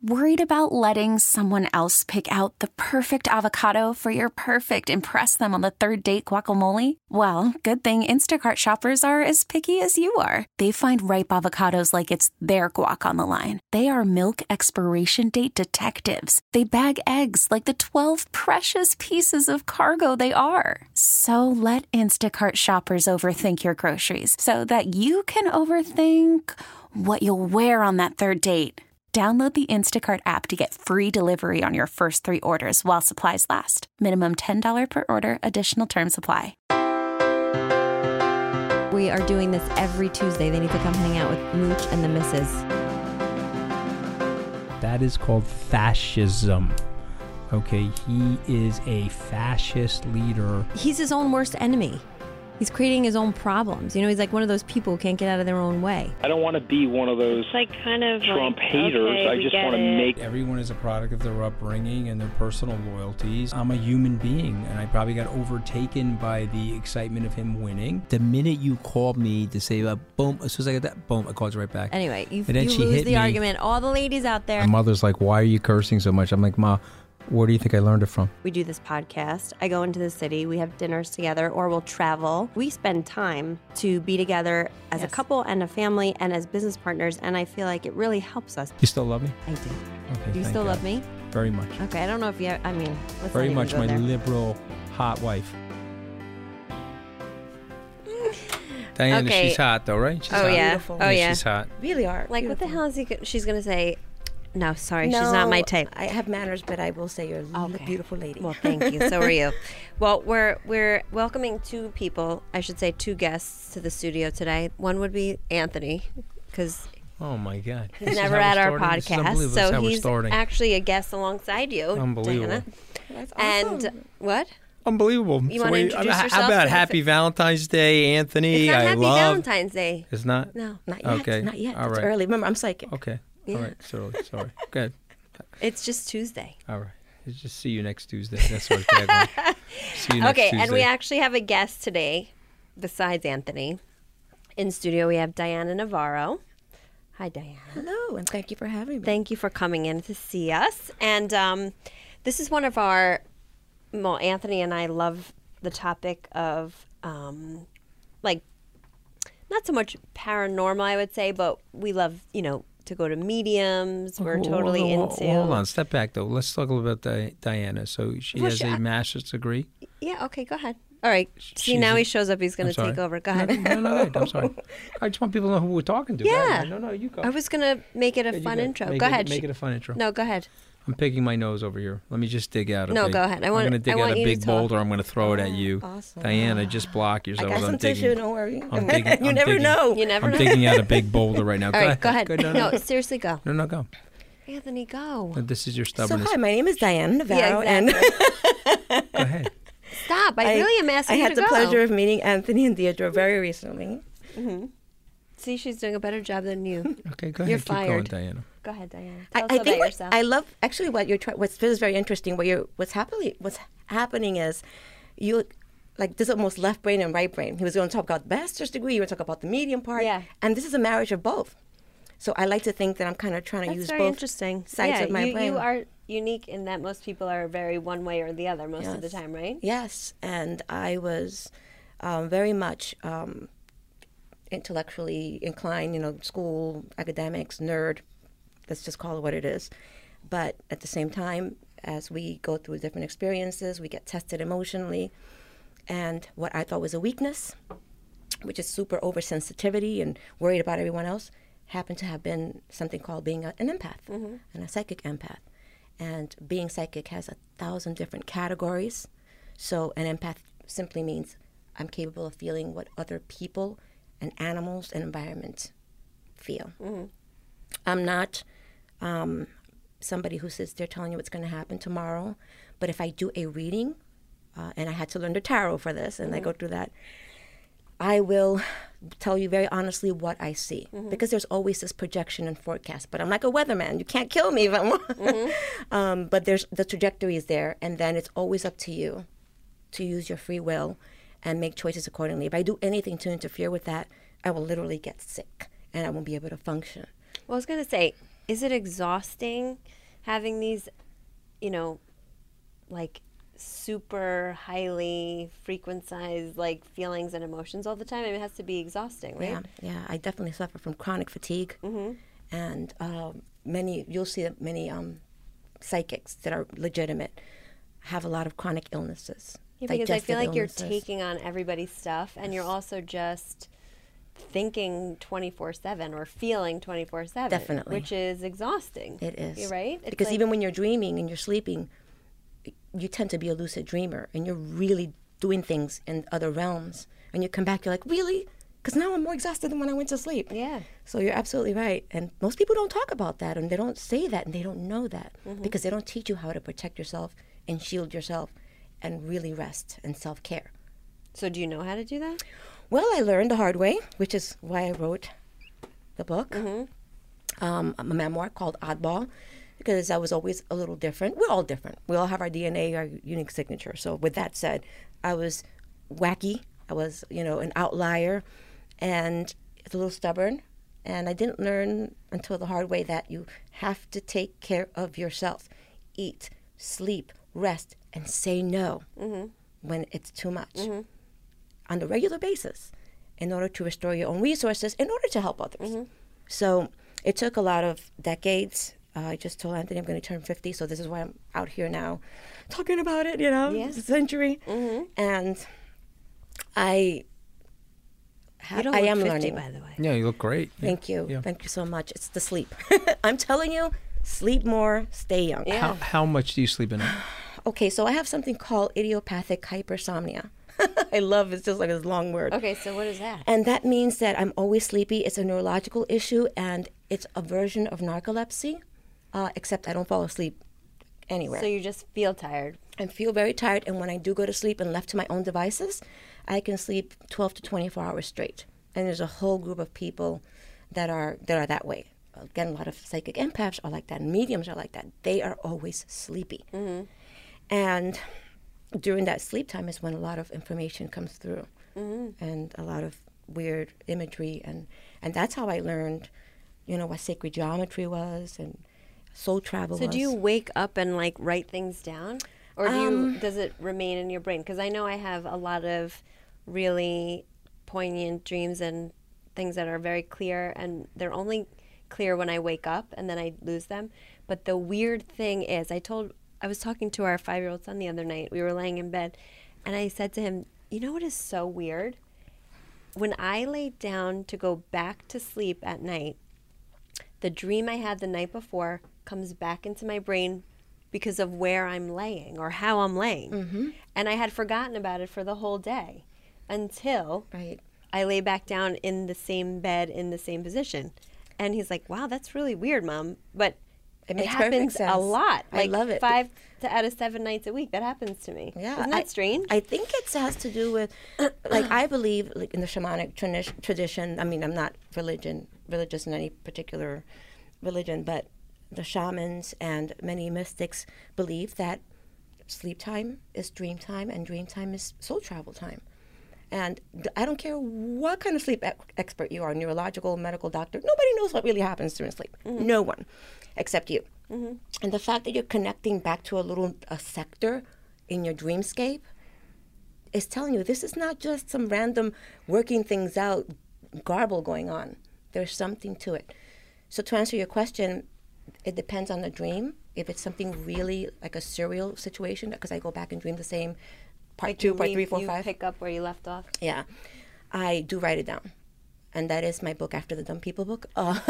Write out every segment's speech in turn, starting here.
Worried about letting someone else pick out the perfect avocado for your perfect impress them on the third date guacamole? Well, good thing Instacart shoppers are as picky as you are. They find ripe avocados like it's their guac on the line. They are milk expiration date detectives. They bag eggs like the 12 precious pieces of cargo they are. So let Instacart shoppers overthink your groceries so that you can overthink what you'll wear on that third date. Download the Instacart app to get free delivery on your first 3 orders while supplies last. Minimum $10 per order. Additional terms apply. We are doing this every Tuesday. They need to come hang out with Mooch and the Misses. That is called fascism. Okay, he is a fascist leader. He's his own worst enemy. He's creating his own problems. You know, he's like one of those people who can't get out of their own way. I don't want to be one of those Trump haters. Okay, I just want to make... Everyone is a product of their upbringing and their personal loyalties. I'm a human being, and I probably got overtaken by the excitement of him winning. The minute you called me to say, boom, as soon as I got that, boom, I called you right back. Anyway, you And then she lose hit the me. argument. All the ladies out there. My mother's like, why are you cursing so much? I'm like, Ma, where do you think I learned it from? We do this podcast. I go into the city. We have dinners together or we'll travel. We spend time to be together as a couple and a family and as business partners. And I feel like it really helps us. You still love me? I do. Okay, Do you thank still God. love me? Very much. Okay, I don't know if you, I mean, let's Very not even much go my there. liberal, hot wife. Diana, Okay. she's hot though, right? She's Oh, hot. yeah. Beautiful. Oh, yeah. She's hot. Really are. Like, what the hell is she's going to say? No, sorry, she's No, not my type. I have manners, but I will say you're a Okay. beautiful lady. Well, thank you. So are you. Well, we're welcoming 2 people, I should say 2 guests to the studio today. One would be Anthony, because Oh my God. he's This is never how at we're our starting? This is podcast. unbelievable. This is So how we're he's starting. actually a guest alongside you, Unbelievable. Diana. That's awesome. And what? Unbelievable. You wanna introduce how yourself? about Happy Valentine's Day, Anthony? It's not I Happy love. Valentine's Day. It's not? No. Not yet. Okay. Not yet. All It's right. early. Remember, I'm psychic. Okay. Yeah. All right. Sorry. Good. It's just Tuesday. All right. Just see you next Tuesday. That's our tagline. See you next Okay, Tuesday. and we actually have a guest today besides Anthony. In studio, we have Diana Navarro. Hi, Diana. Hello, and thank you for having me. Thank you for coming in to see us. And this is one of our, well, Anthony and I love the topic of, like, not so much paranormal, I would say, but we love, to go to mediums. We're totally into. Hold on. Step back, though. Let's talk a little about Diana. So she Well, has sure. a master's degree. Yeah, okay, go ahead. All right. See, She's now a- he shows up. He's going I'm to take sorry. over. Go ahead. No, I'm sorry. I just want people to know who we're talking to. Go Yeah. ahead. No, you go. I was going to make it a You fun go. intro. Make Go it- ahead. Make it a fun intro. No, go ahead. I'm picking my nose over here. Let me just dig out a No, big... go ahead. I'm going to dig I out want a you to big talk. boulder. I'm going to throw it at you. awesome. Diana, just block I yourself. got as some I'm digging. tissue. Don't worry. I'm digging. You I'm never digging. know. You never I'm know. digging out a big boulder right now. All right, go ahead. No, Seriously, go. no, go. Anthony, go. This is your So stubbornness. hi, my name is Diana Navarro, Yeah, exactly. Go ahead. Stop. I really am asking I you had to the go. pleasure of meeting Anthony and Deidre very recently. See, she's doing a better job than you. Okay, go ahead. You're Keep going, fired. Diana. Go ahead, Diana. I Tell us about think yourself. I love actually what you're what feels very interesting. What's happening is you like this is almost left brain and right brain. He was going to talk about master's degree. You were going to talk about the medium part. Yeah. And this is a marriage of both. So I like to think that I'm kind of trying to That's use very both interesting. sides yeah, of my brain. You are unique in that most people are very one way or the other most of the Yes. time, right? Yes, and I was very much intellectually inclined, school, academics, nerd. Let's just call it what it is. But at the same time, as we go through different experiences, we get tested emotionally. And what I thought was a weakness, which is super oversensitivity and worried about everyone else, happened to have been something called being an empath and a psychic empath. And being psychic has 1,000 different categories. So an empath simply means I'm capable of feeling what other people and animals and environments feel. I'm not somebody who sits there telling you what's going to happen tomorrow. But if I do a reading, and I had to learn the tarot for this, and I go through that, I will tell you very honestly what I see, because there's always this projection and forecast. But I'm like a weatherman; you can't kill me if I'm wrong. But there's the trajectory is there, and then it's always up to you to use your free will and make choices accordingly. If I do anything to interfere with that, I will literally get sick and I won't be able to function. Well, I was going to say, Is it exhausting having these, like super highly frequentized like feelings and emotions all the time? I mean, it has to be exhausting, right? Yeah. I definitely suffer from chronic fatigue, and you'll see that many psychics that are legitimate have a lot of chronic illnesses. Yeah, because I feel like illnesses. you're taking on everybody's stuff, and you're also just thinking 24/7 or feeling 24/7. Definitely. Which is exhausting. It is. You're right? It's Because like, even when you're dreaming and you're sleeping, you tend to be a lucid dreamer, and you're really doing things in other realms. And you come back, you're like, really? Because now I'm more exhausted than when I went to sleep. Yeah. So you're absolutely right. And most people don't talk about that, and they don't say that, and they don't know that, because they don't teach you how to protect yourself and shield yourself and really rest and self-care. So do you know how to do that? Well, I learned the hard way, which is why I wrote the book, a memoir called Oddball, because I was always a little different. We're all different. We all have our DNA, our unique signature. So with that said, I was wacky. I was, an outlier and a little stubborn. And I didn't learn until the hard way that you have to take care of yourself. Eat, sleep, rest, and say no when it's too much. On a regular basis, in order to restore your own resources, in order to help others. So it took a lot of decades. I just told Anthony I'm going to turn 50, so this is why I'm out here now talking about it, Yes. It's a century. And I You don't I look am 50, learning. by the way. Yeah, you look great. Thank you. Yeah. Thank you so much. It's the sleep. I'm telling you, sleep more, stay young. Yeah. How much do you sleep a night? Okay, so I have something called idiopathic hypersomnia. I love it's just like this long word. Okay, so what is that? And that means that I'm always sleepy. It's a neurological issue, and it's a version of narcolepsy, except I don't fall asleep anywhere. So you just feel tired. I feel very tired, and when I do go to sleep and left to my own devices, I can sleep 12 to 24 hours straight. And there's a whole group of people that are that way. Again, a lot of psychic empaths are like that, and mediums are like that. They are always sleepy. And during that sleep time is when a lot of information comes through, and a lot of weird imagery, and that's how I learned, what sacred geometry was and soul travel was. So do you wake up and like write things down, or does it remain in your brain? Because I know I have a lot of really poignant dreams and things that are very clear, and they're only clear when I wake up, and then I lose them. But the weird thing is, I was talking to our 5-year-old son the other night. We were laying in bed, and I said to him, you know what is so weird? When I lay down to go back to sleep at night, the dream I had the night before comes back into my brain because of where I'm laying or how I'm laying. And I had forgotten about it for the whole day until I lay back down in the same bed in the same position. And he's like, wow, that's really weird, Mom. But it makes perfect happens sense. a lot. I love it. 5 out of 7 nights a week. That happens to me. Yeah, Isn't that strange? I think it has to do with, I believe, in the shamanic tradition. I mean, I'm not religious in any particular religion, but the shamans and many mystics believe that sleep time is dream time, and dream time is soul travel time. And I don't care what kind of sleep expert you are, neurological, medical doctor, nobody knows what really happens during sleep. No one, except you. And the fact that you're connecting back to a sector in your dreamscape is telling you this is not just some random working things out garble going on. There's something to it. So to answer your question, it depends on the dream. If it's something really like a serial situation, because I go back and dream the same part 2, part 3, 4, 5. You pick up where you left off. Yeah, I do write it down. And that is my book after the Dumb People book.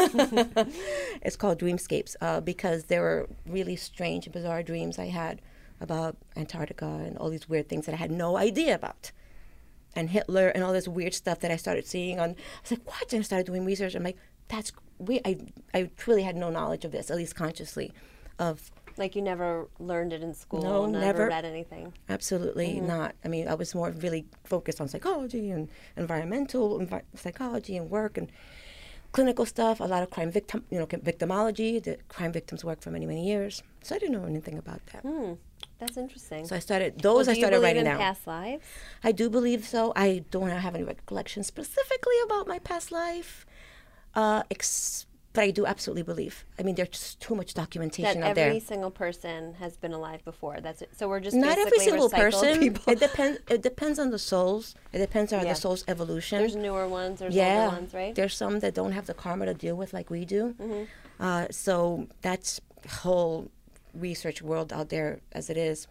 It's called Dreamscapes, because there were really strange and bizarre dreams I had about Antarctica and all these weird things that I had no idea about. And Hitler and all this weird stuff that I started seeing on, I was like, what? And I started doing research. I'm like, that's weird. I truly had no knowledge of this, at least consciously, of... Like you never learned it in school? No, never read anything? Absolutely not. I mean, I was more really focused on psychology and environmental psychology and work and clinical stuff, a lot of crime victimology. The crime victims work for many, many years. So I didn't know anything about that. That's interesting. So I started Do writing you believe in down. past lives? I do believe so. I don't have any recollection specifically about my past life, But I do absolutely believe. I mean, there's just too much documentation that out there. every single person has been alive before. That's it. So we're just Not every basically single recycled person. people. It depends on the souls. It depends on the soul's evolution. There's newer ones. There's older ones, right? There's some that don't have the karma to deal with like we do. Mm-hmm. So that's whole research world out there as it is.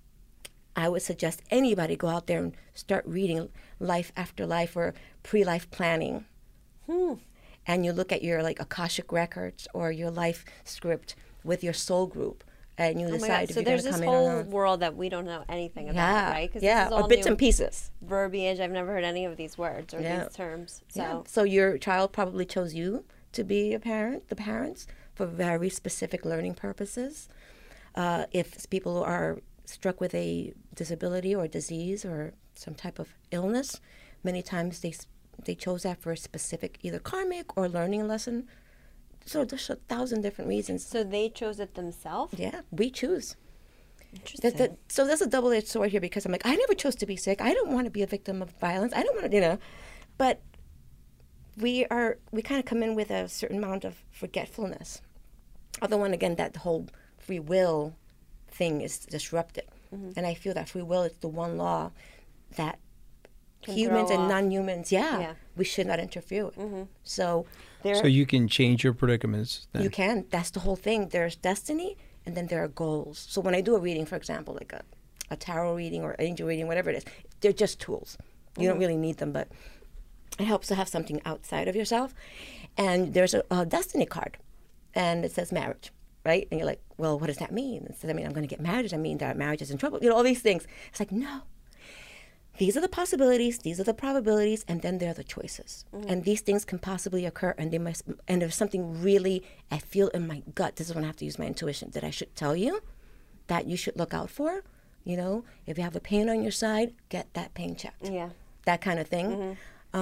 I would suggest anybody go out there and start reading Life After Life or Pre-Life Planning. And you look at your like Akashic records or your life script with your soul group, and you decide if you're going to come in or not. So there's this whole world that we don't know anything about, right? This is all bits and pieces. Verbiage. I've never heard any of these words or these terms. So your child probably chose you to be a parent, the parents, for very specific learning purposes. If people are struck with a disability or disease or some type of illness, many times they chose that for a specific either karmic or learning lesson. So there's 1,000 different reasons. So they chose it themselves? Yeah, we choose. Interesting. So there's a double-edged sword here because I'm like, I never chose to be sick. I don't want to be a victim of violence. I don't want to, But we kind of come in with a certain amount of forgetfulness. Other one, again, that whole free will thing is disrupted. And I feel that free will is the one law that humans and non-humans, we should not interfere with. So you can change your predicaments then. You can. That's the whole thing. There's destiny, and then there are goals. So when I do a reading, for example, like a tarot reading or angel reading, whatever it is, they're just tools. You don't really need them, but it helps to have something outside of yourself. And there's a destiny card, and it says marriage, right? And you're like, well, what does that mean? It says, I mean, I'm going to get married. Does that mean that marriage is in trouble? All these things. It's like, no. These are the possibilities, these are the probabilities, and then there are the choices. And these things can possibly occur, and and there's something really I feel in my gut. This is when I have to use my intuition that I should tell you that you should look out for. If you have a pain on your side, get that pain checked. Yeah, that kind of thing.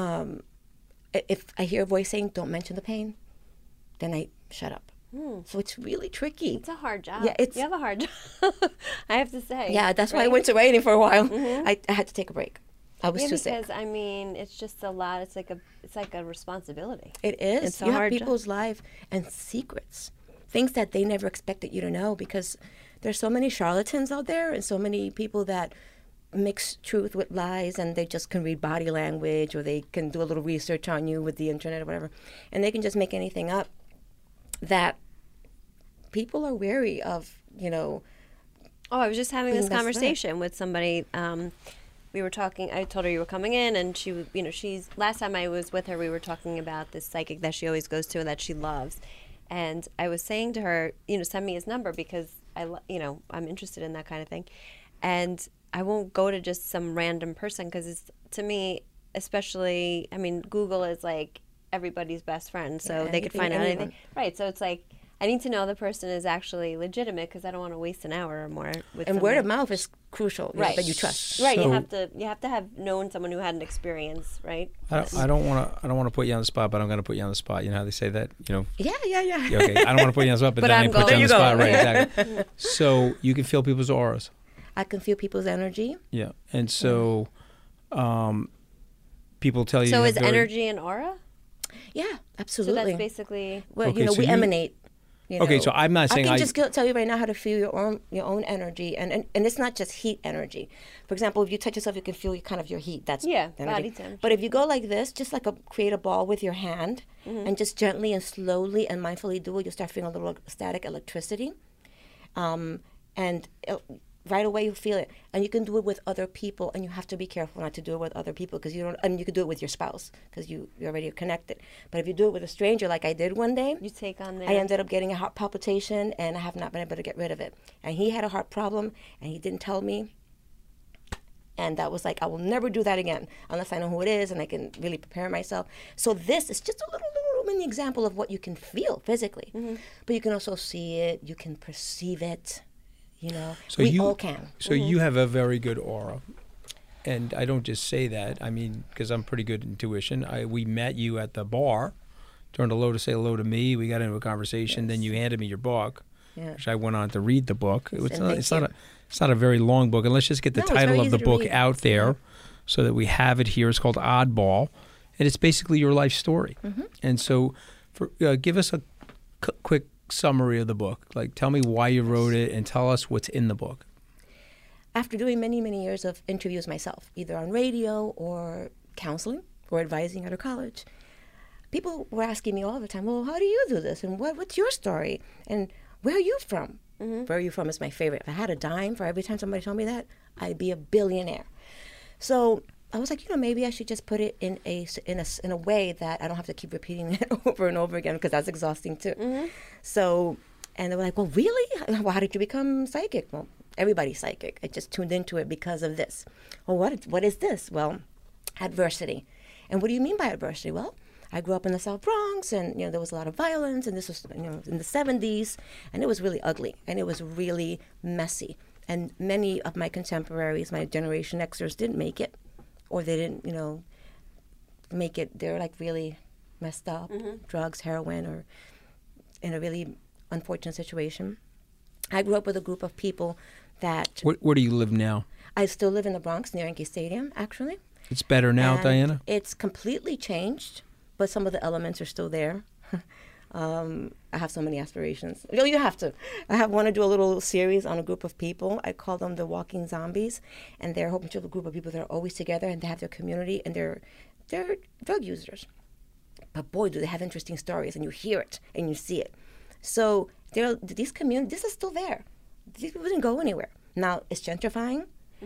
If I hear a voice saying, "Don't mention the pain," then I shut up. So it's really tricky. It's a hard job. Yeah, you have a hard job. I have to say. Yeah, that's why I went to writing for a while. I had to take a break. I was too sick. Because I mean, it's just a lot. It's like a responsibility. It is. You have people's life and secrets, things that they never expected you to know, because there's so many charlatans out there and so many people that mix truth with lies, and they just can read body language, or they can do a little research on you with the internet or whatever, and they can just make anything up that people are wary of, Oh, I was just having this conversation with somebody. We were talking, I told her you were coming in, and she's, last time I was with her, we were talking about this psychic that she always goes to and that she loves. And I was saying to her, send me his number because I'm interested in that kind of thing. And I won't go to just some random person because it's, to me, especially, I mean, Google is like everybody's best friend, so they could find out anything. Right, so it's like, I need to know the person is actually legitimate because I don't want to waste an hour or more with. And word of mouth is crucial, right? That you trust, right? So you have to have known someone who had an experience, right? I don't want to put you on the spot, but I'm going to put you on the spot. You know how they say that, Yeah. Okay, I don't want to put you on the spot, but then I put you on the spot, right? Exactly. So you can feel people's auras. I can feel people's energy. Yeah, and so people tell you. So is energy an aura? Yeah, absolutely. So that's basically we emanate. Okay, so I'm not saying I can just tell you right now how to feel your own energy, and it's not just heat energy. For example, if you touch yourself, you can feel kind of your heat. That's energy. Body temperature. But if you go like this, just like create a ball with your hand, and just gently and slowly and mindfully do it, you'll start feeling a little static electricity, and right away you feel it. And you can do it with other people, and you have to be careful not to do it with other people because you don't. I mean, you could do it with your spouse because you already are connected. But if you do it with a stranger, like I did one day, you take on there. I ended up getting a heart palpitation, and I have not been able to get rid of it. And he had a heart problem, and he didn't tell me. And that was like, I will never do that again unless I know who it is and I can really prepare myself. So this is just a little mini example of what you can feel physically, but you can also see it. You can perceive it. So we all can. So you have a very good aura. And I don't just say that. I mean, because I'm pretty good at intuition. We met you at the bar, turned hello to say hello to me. We got into a conversation. Yes. Then you handed me your book, which I went on to read the book. It's not a very long book. And let's just get the title of the book out there so that we have it here. It's called Oddball. And it's basically your life story. And so Give us a quick summary of the book. Like, tell me why you wrote it and tell us what's in the book. After doing many, many years of interviews myself, either on radio or counseling or advising at a college, people were asking me all the time, well, how do you do this? And what's your story? And where are you from? Where are you from is my favorite. If I had a dime for every time somebody told me that, I'd be a billionaire. So I was like, maybe I should just put it in a way that I don't have to keep repeating it over and over again, because that's exhausting too. So, and they were like, well, really? Well, how did you become psychic? Well, everybody's psychic. I just tuned into it because of this. Well, what is this? Well, adversity. And what do you mean by adversity? Well, I grew up in the South Bronx, and there was a lot of violence, and this was in the 70s, and it was really ugly, and it was really messy. And many of my contemporaries, my Generation Xers, didn't make it, or they didn't, make it. They're like really messed up, drugs, heroin, or in a really unfortunate situation. I grew up with a group of people that. Where do you live now? I still live in the Bronx, near Yankee Stadium, actually. It's better now, And Diana? It's completely changed, but some of the elements are still there. I have so many aspirations. You have to. I want to do a little series on a group of people. I call them the Walking Zombies, and they're a whole bunch of a group of people that are always together, and they have their community, and they're drug users. But boy, do they have interesting stories, and you hear it and you see it. So these communities, this is still there. These people didn't go anywhere. Now it's gentrifying.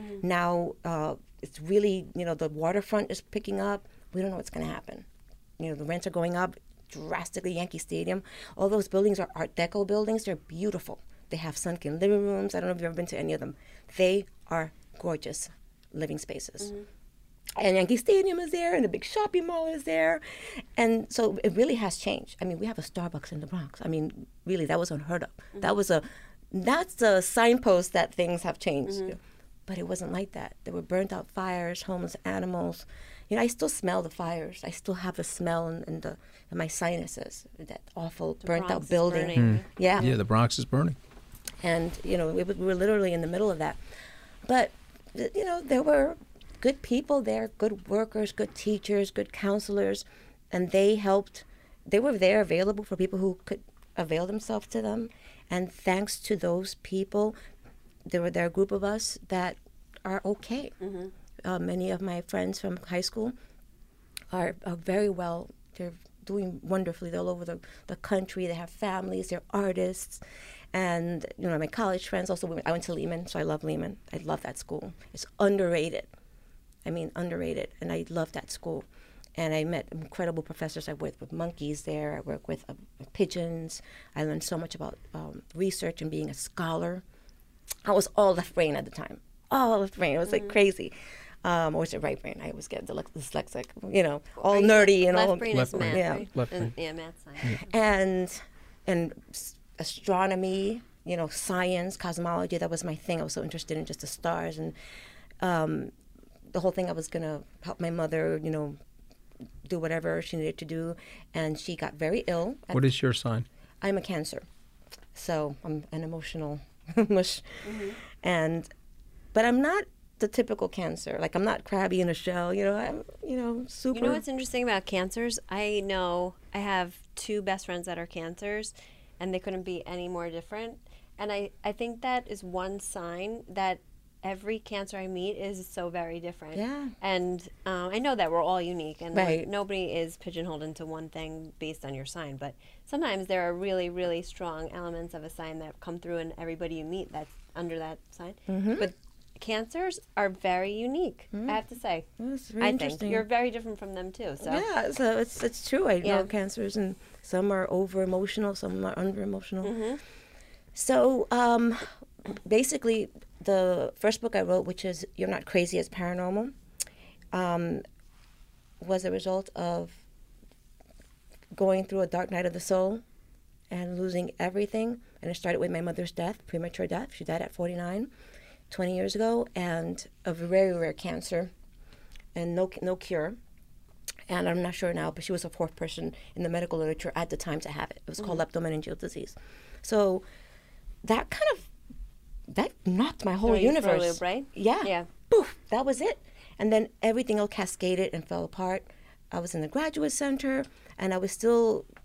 Now it's really, the waterfront is picking up. We don't know what's going to happen. The rents are going up drastically. Yankee Stadium, all those buildings are Art Deco buildings. They're beautiful. They have sunken living rooms. I don't know if you've ever been to any of them. They are gorgeous living spaces. And Yankee Stadium is there, and the big shopping mall is there. And so it really has changed. I mean, we have a Starbucks in the Bronx. I mean, really, that was unheard of. That's a signpost that things have changed. But it wasn't like that. There were burnt out fires, homeless animals. I still smell the fires. I still have the smell in my sinuses. That awful burnt out building. Yeah. Yeah, the Bronx is burning. And we were literally in the middle of that. But there were good people there, good workers, good teachers, good counselors, and they helped. They were there, available for people who could avail themselves to them. And thanks to those people, there are a group of us that are okay. Many of my friends from high school are very well. They're doing wonderfully. They're all over the country. They have families. They're artists. And, my college friends also, I went to Lehman, so I love Lehman. I love that school. It's underrated. I mean, underrated. And I love that school. And I met incredible professors. I worked with monkeys there. I worked with pigeons. I learned so much about research and being a scholar. I was all left brain at the time. All left brain. It was like crazy. Or was it right brain? I always get dyslexic, all nerdy and all. Left brain is math, yeah. right? Left brain. Yeah, math science. And astronomy, science, cosmology, that was my thing. I was so interested in just the stars. And the whole thing, I was going to help my mother, do whatever she needed to do. And she got very ill. What is your sign? I'm a Cancer. So I'm an emotional mush. But I'm not the typical Cancer. Like, I'm not crabby in a shell. I'm, super. You know what's interesting about Cancers? I know I have two best friends that are Cancers, and they couldn't be any more different. And I think that is one sign that every Cancer I meet is so very different. Yeah. And I know that we're all unique, and Right. nobody is pigeonholed into one thing based on your sign. But sometimes there are really, really strong elements of a sign that come through in everybody you meet that's under that sign. But Cancers are very unique, I have to say. That's very I interesting. think you're very different from them too. So Yeah, so it's true. I Yeah. know Cancers, and some are over emotional, some are under emotional. So basically, the first book I wrote, which is You're Not Crazy, It's Paranormal, was a result of going through a dark night of the soul and losing everything. And it started with my mother's death, premature death. She died at 49, 20 years ago, and a very rare cancer, and no cure. And I'm not sure now, but she was the fourth person in the medical literature at the time to have it. It was called leptomeningeal disease. So that knocked my whole Throw you for a universe. loop, right? Yeah. Yeah. Poof, that was it. And then everything else cascaded and fell apart. I was in the graduate center, and I was still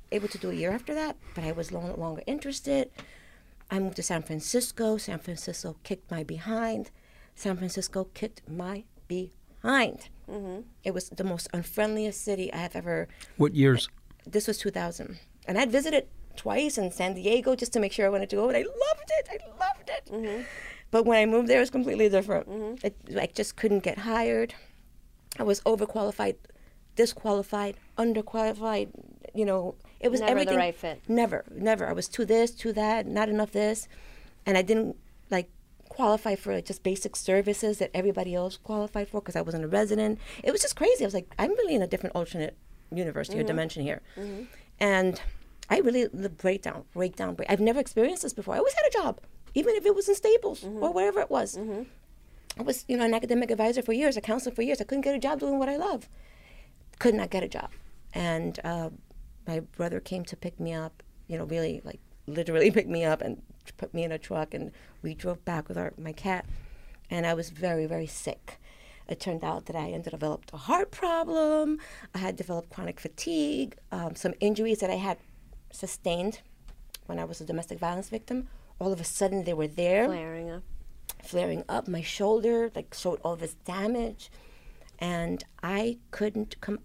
able to do a year after that, but I was no longer interested. I moved to San Francisco. San Francisco kicked my behind. San Francisco kicked my behind. It was the most unfriendliest city I have ever. What years? This was 2000. And I'd visited twice in San Diego just to make sure I wanted to go, and I loved it. I loved it. But when I moved there, it was completely different. I just couldn't get hired. I was overqualified, disqualified, underqualified. You know, it was Never everything. the right fit. Never. I was too this, too that, not enough this. And I didn't, qualify for just basic services that everybody else qualified for because I wasn't a resident. It was just crazy. I was like, I'm really in a different alternate universe here, dimension here. And I really breakdown. I've never experienced this before. I always had a job, even if it was in Staples or wherever it was. I was, an academic advisor for years, a counselor for years. I couldn't get a job doing what I love. Could not get a job. And my brother came to pick me up, really literally pick me up and put me in a truck, and we drove back with my cat, and I was very, very sick. It turned out that I had developed a heart problem. I had developed chronic fatigue, some injuries that I had sustained when I was a domestic violence victim. All of a sudden, they were there. Flaring up. My shoulder, showed all this damage. And I couldn't come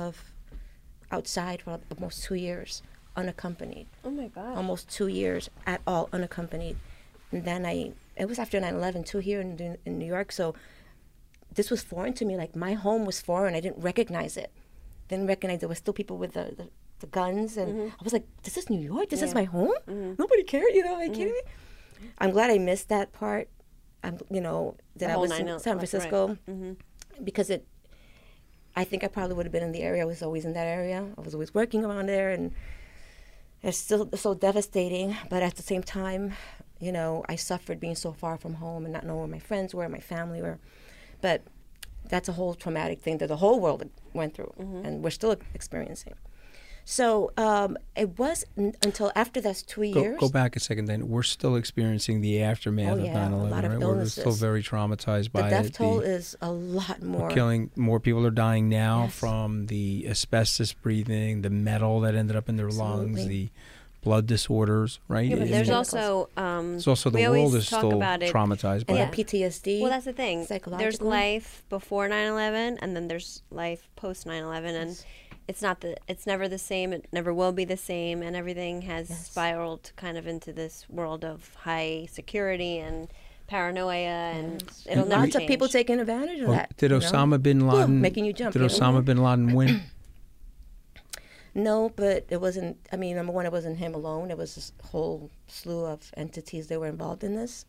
outside for almost 2 years unaccompanied. Oh my God. Almost 2 years at all unaccompanied. And then it was after 9/11 too here in New York, so this was foreign to me. My home was foreign. I didn't recognize it. Didn't recognize there were still people with the guns, and I was like, this is New York? This is my home? Nobody cared, are you kidding me? I'm glad I missed that part, that I was in San Francisco, because I think I probably would have been in the area. I was always in that area. I was always working around there, and it's still so devastating. But at the same time, I suffered being so far from home and not knowing where my friends were, my family were. But that's a whole traumatic thing that the whole world went through, and we're still experiencing. So it was until after those 2 years. Go back a second then. We're still experiencing the aftermath of 9/11, a lot of right? illnesses. We're still very traumatized by it. The death toll is a lot more. More people are dying now from the asbestos breathing, the metal that ended up in their lungs, the blood disorders, right? Yeah, but there's also the world is still traumatized by it. PTSD. Well, that's the thing. There's Psychological. life before 9/11, and then there's life post 9/11, and it's never the same. It never will be the same, and everything has spiraled kind of into this world of high security and paranoia, and it'll never change. Lots of people taking advantage of that. Did Osama bin Laden making you jump? Did Osama bin Laden win? No, but it wasn't. I mean, number one, it wasn't him alone. It was this whole slew of entities that were involved in this.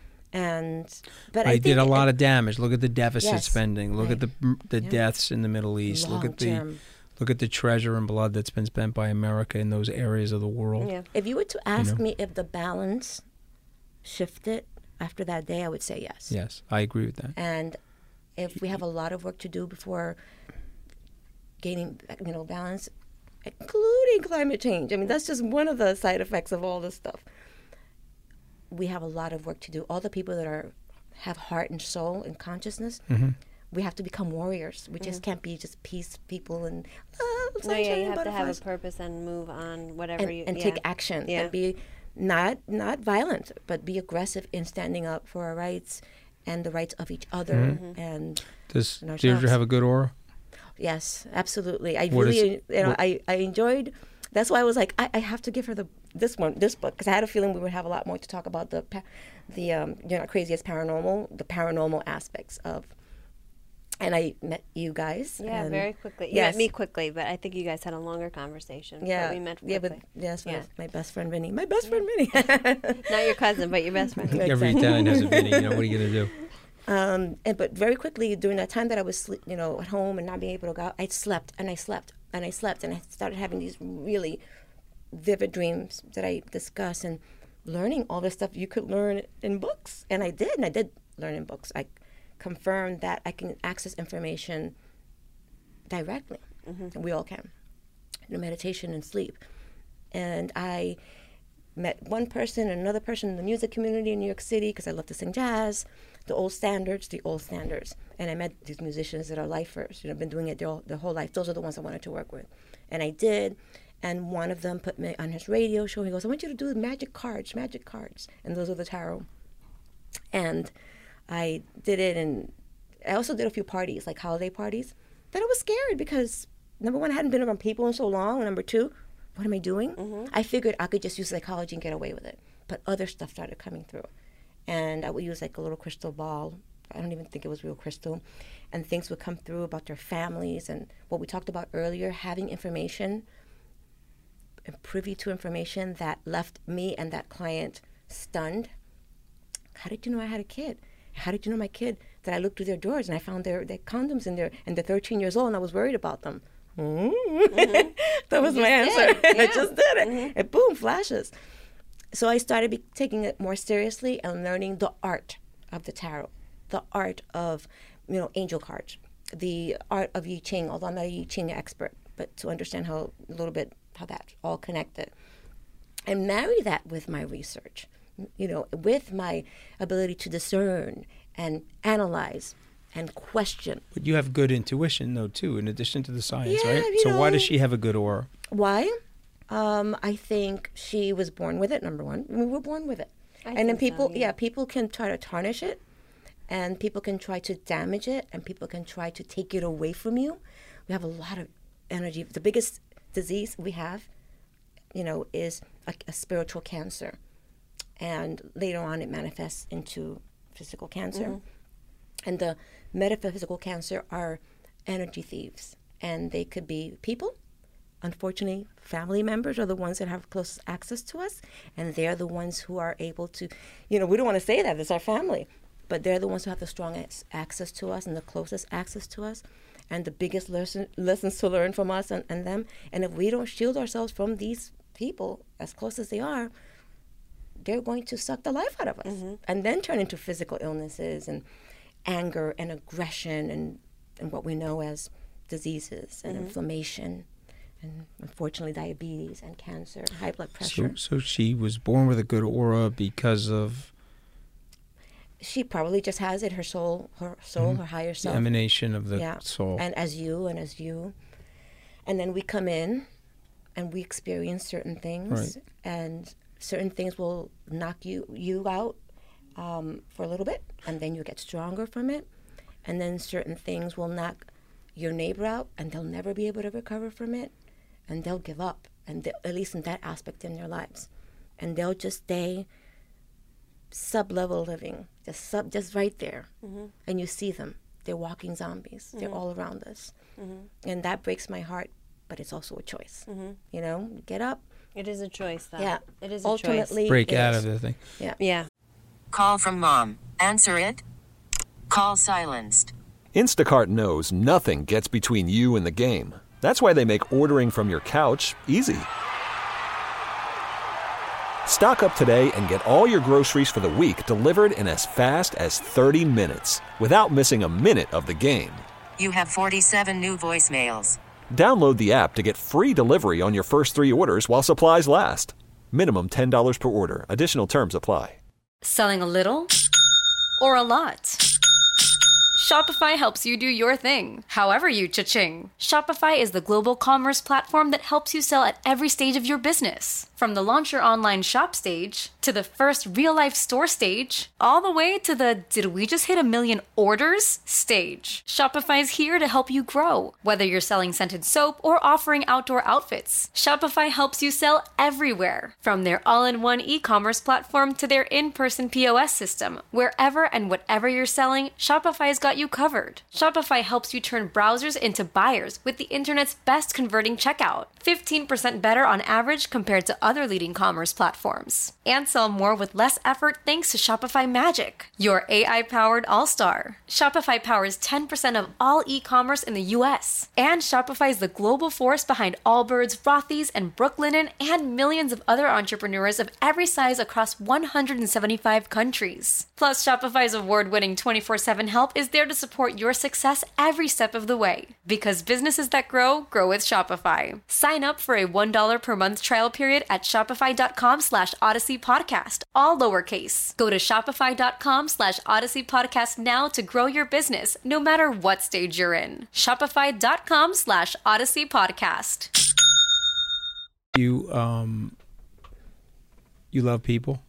But I did a lot of damage. Look at the deficit spending. Look at the deaths in the Middle East. Look at the treasure and blood that's been spent by America in those areas of the world. Yeah. If you were to ask me if the balance shifted after that day, I would say yes. Yes, I agree with that. And if we have a lot of work to do before gaining, balance, including climate change. I mean, that's just one of the side effects of all this stuff. We have a lot of work to do. All the people that have heart and soul and consciousness, we have to become warriors. We just can't be just peace people and you have to have a purpose and move on whatever and take action and be not violent, but be aggressive in standing up for our rights and the rights of each other and Does Deirdre have a good aura? Yes, absolutely. I enjoyed. That's why I was like, I have to give her this book, because I had a feeling we would have a lot more to talk about the Crazy as Paranormal, the paranormal aspects of. And I met you guys. Yeah, very quickly. You met me quickly, but I think you guys had a longer conversation. Yeah, but we met quickly. My best friend Vinny. My best friend Vinny. Not your cousin, but your best friend. Every Italian has a Vinny. What are you gonna do? But very quickly during that time that I was, at home and not being able to go out, I slept and I slept and I slept, and I started having these really vivid dreams that I discuss, and learning all this stuff you could learn in books, and I did learn in books. I confirmed that I can access information directly. We all can, meditation and sleep. And I met one person and another person in the music community in New York City, because I love to sing jazz, the old standards. And I met these musicians that are lifers, been doing it their whole life. Those are the ones I wanted to work with. And I did. And one of them put me on his radio show. He goes, I want you to do magic cards. And those are the tarot. And I did it, and I also did a few parties, like holiday parties. Then I was scared because, number one, I hadn't been around people in so long. And number two, what am I doing? I figured I could just use psychology and get away with it. But other stuff started coming through. And I would use like a little crystal ball. I don't even think it was real crystal. And things would come through about their families and what we talked about earlier, having information and privy to information that left me and that client stunned. How did you know I had a kid? How did you know my kid, that I looked through their drawers and I found their condoms in there, and they're 13 years old and I was worried about them? That was my answer. I just did it. And boom, flashes. So I started taking it more seriously and learning the art of the tarot, the art of, angel cards, the art of I Ching, although I'm not a I Ching expert, but to understand how that's all connected. And marry that with my research, with my ability to discern and analyze and question. But you have good intuition, though, too, in addition to the science, right? So why does she have a good aura? Why? I think she was born with it, number one. We were born with it. And then people, people can try to tarnish it, and people can try to damage it, and people can try to take it away from you. We have a lot of energy. The biggest disease we have, is a spiritual cancer. And later on, it manifests into physical cancer. And the metaphysical cancer are energy thieves. And they could be people. Unfortunately, family members are the ones that have close access to us. And they're the ones who are able to, we don't want to say that, it's our family. But they're the ones who have the strongest access to us and the closest access to us. And the biggest lessons to learn from us and them. And if we don't shield ourselves from these people, as close as they are, they're going to suck the life out of us. And then turn into physical illnesses and anger and aggression and what we know as diseases and inflammation. And unfortunately, diabetes and cancer, high blood pressure. So she was born with a good aura because of... She probably just has it, her soul, her higher self. The emanation of the soul. And as you. And then we come in and we experience certain things. Right. And certain things will knock you out for a little bit, and then you get stronger from it. And then certain things will knock your neighbor out, and they'll never be able to recover from it. And they'll give up, and at least in that aspect in their lives. And they'll just stay sub-level living, just right there. And you see them. They're walking zombies. They're all around us. And that breaks my heart, but it's also a choice. Get up. It is a choice, though. Yeah. It is a Ultimately, choice. Break out of the thing. Yeah. Call from mom. Answer it. Call silenced. Instacart knows nothing gets between you and the game. That's why they make ordering from your couch easy. Stock up today and get all your groceries for the week delivered in as fast as 30 minutes without missing a minute of the game. You have 47 new voicemails. Download the app to get free delivery on your first 3 orders while supplies last. Minimum $10 per order. Additional terms apply. Selling a little or a lot? Shopify helps you do your thing, however you cha-ching. Shopify is the global commerce platform that helps you sell at every stage of your business. From the launch your online shop stage, to the first real-life store stage, all the way to the did we just hit 1 million orders stage. Shopify's here to help you grow. Whether you're selling scented soap or offering outdoor outfits, Shopify helps you sell everywhere. From their all-in-one e-commerce platform to their in-person POS system, wherever and whatever you're selling, Shopify's got you covered. Shopify helps you turn browsers into buyers with the internet's best converting checkout. 15% better on average compared to other leading commerce platforms. And sell more with less effort thanks to Shopify Magic, your AI-powered all-star. Shopify powers 10% of all e-commerce in the U.S. And Shopify is the global force behind Allbirds, Rothy's, and Brooklinen, and millions of other entrepreneurs of every size across 175 countries. Plus, Shopify's award-winning 24/7 help is there to support your success every step of the way. Because businesses that grow with Shopify. Sign up for a $1 per month trial period at shopify.com/Odyssey Podcast, all lowercase. Go to shopify.com/Odyssey Podcast now to grow your business, no matter what stage you're in. Shopify.com/Odyssey Podcast. You love people?